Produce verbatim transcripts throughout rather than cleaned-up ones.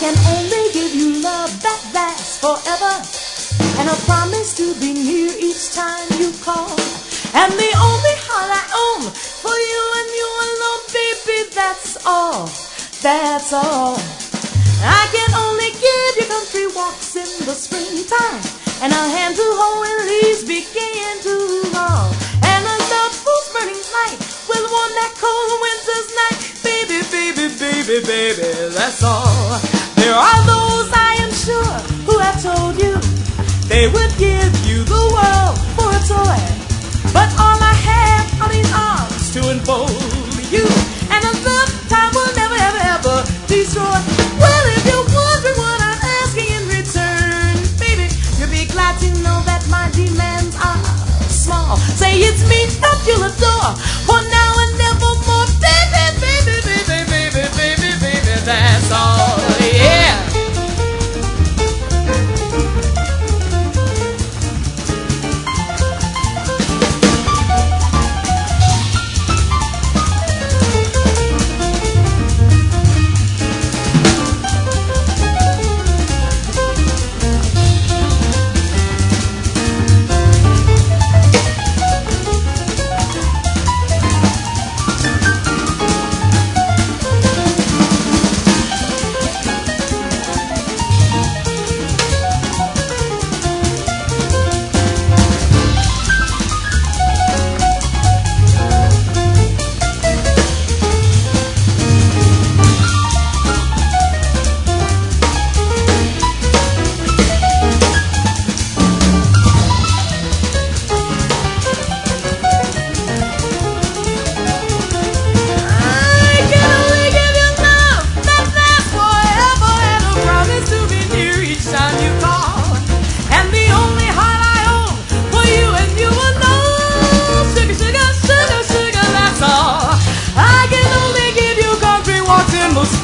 can only give you love that lasts forever, and a promise to be near each time you call. And the only heart I own for you and you alone, baby, that's all, that's all. I can only give you country walks in the springtime, and a hand to hold when leaves begin to fall, and a love whose burning light will warm that cold winter's night. Baby, baby, baby, baby, that's all. There are those, I am sure, who have told you they would give you the world for a toy, but all I have are these arms to enfold you, and a love time will never, ever, ever destroy. Well, if you're wondering what I'm asking in return, baby, you'll be glad to know that my demands are small. Say it's me that you'll adore for now and nevermore. Baby, baby, baby, baby, baby, baby, that's all, yeah.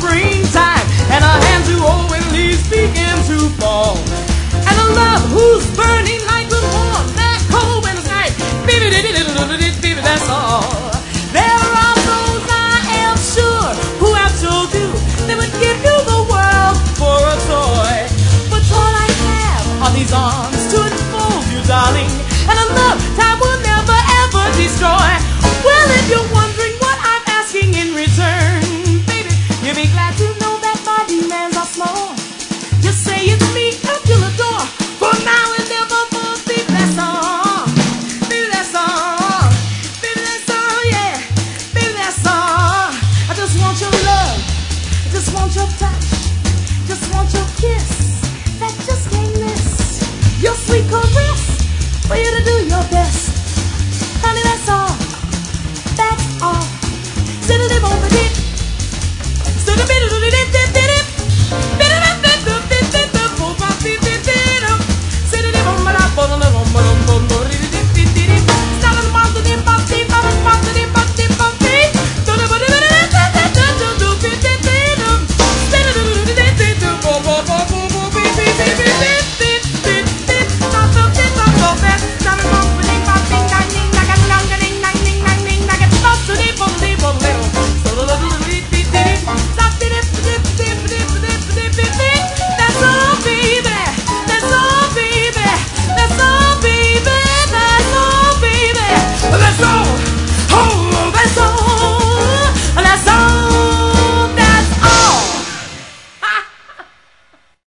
Springtime, and a hand to hold when leaves begin to fall, and a love whose